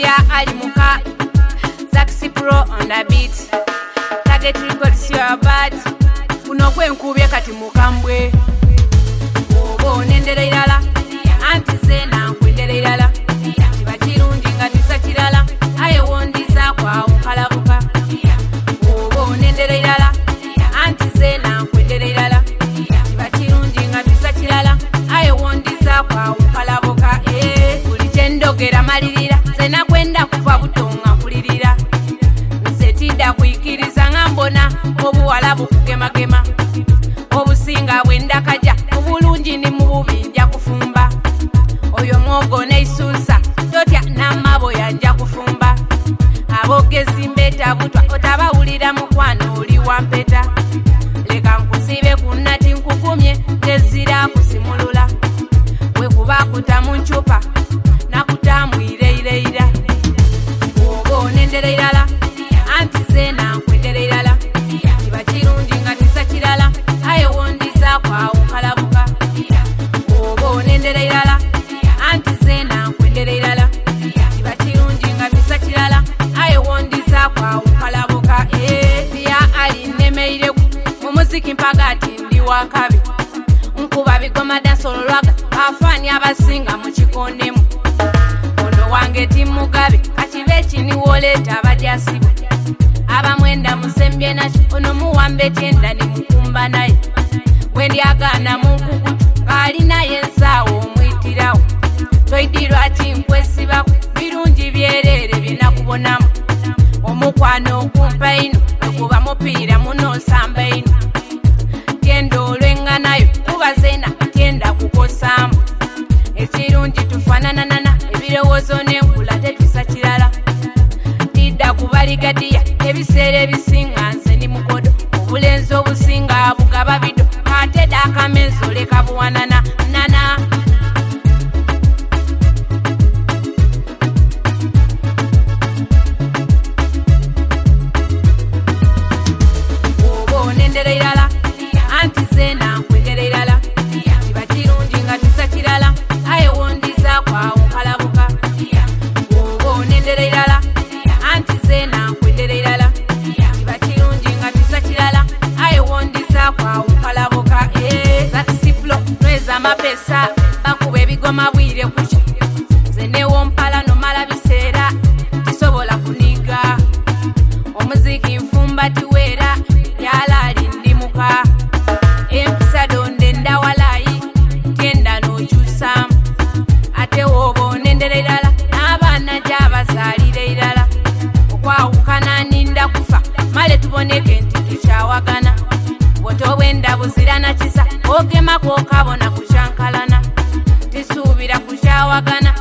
Via Alimuka, Zaxi Pro on the beat. Target records your bad. Unokwe nkubye kati mukambwe. Obo nendere ilala, anti zena nkwendere ilala. Tibachirundi nga tisa chilala, aye wondiza kwa unkalabuka. Obo nendere ilala, anti zena nkwendere ilala. Tibachirundi nga tisa chilala, aye wondiza kwa unkalabuka. Ulichendo malirira, zena kwenda kufa butonga kulirira. Nsetida kuikiriza ngambona, obuwala bukugema. Obusinga bwenda kaja, obulungi ni mububi nja kufumba. Oyo mwogo neisusa, totya namabo yanja kufumba. Abogezi mbeta butwa, otabawulira mukwano oli wampeta. Leka nkusibe kunati nkugumye, tezira kusimulula. Wekuba kutamu nchupa, nakutamu ireireira. Ogo nendere ilala, anti zena nkwendere ilala. Tibachirundi nga tisa chilala, aye wondiza kwa unkalabuka. Ogo nendere ilala, anti zena nkwendere ilala. Tibachirundi nga tisa chilala, aye wondiza kwa unkalabuka. Via alinemeireku, mumuziki mpagati ndi wakabi. Nkuba bigoma dansolo lwaga, afani abasinga mukikondemu. Ono wange timugabe, kachibe chini woleta abajasibu. Abamwenda musembye nacho, ono muwambe tienda ni mukumba naye. Wendi agana munkukutu, kali naye nsawo mwitirawo. Toidirwa ati nkwesibaku, birungi byerere binakubonamu. Omukwano okumpa ino, okuba mupiira muno samba ino. Tiendo olwenga nayo, kuba zena tienda kukosamu. Ekirungi tufananana, ebirowozo n'enkula tetisa kirala. Tidda kubaligadiya, ebiseera ebisinga nze ndi mukodo. Obulenzi obusinga bugaba bido, ate dakamenzo leka buwanana nana. Obo nendere ilala, anti zena nkwendere ilala. Tibachirundi nga tisa chilala, aye wondiza kwa unkalabuka. Obo nendere ilala, anti zena nkwendere ilala. Tibachirundi nga tisa chilala, aye wondiza kwa unkalabuka. Zaxi Pro nweza mapesa, bakuba ebigoma bwire kucho. Zenewo mpala nomala biseera, tisobola kuniga. Omuziki nfumba tiwera, yalali ndimuka. Empisa donde ndawalayi, tienda nokyusamu. Ate wobo nendere ilala, n'abaana gy'abazaalire ilala. Okwawukana ninda kufa, male tuboneke nti tukyawagana. Bw'otobwenda buzira na kisa, ogemako kabona kucyankalana. Tisuubira kukyawagana,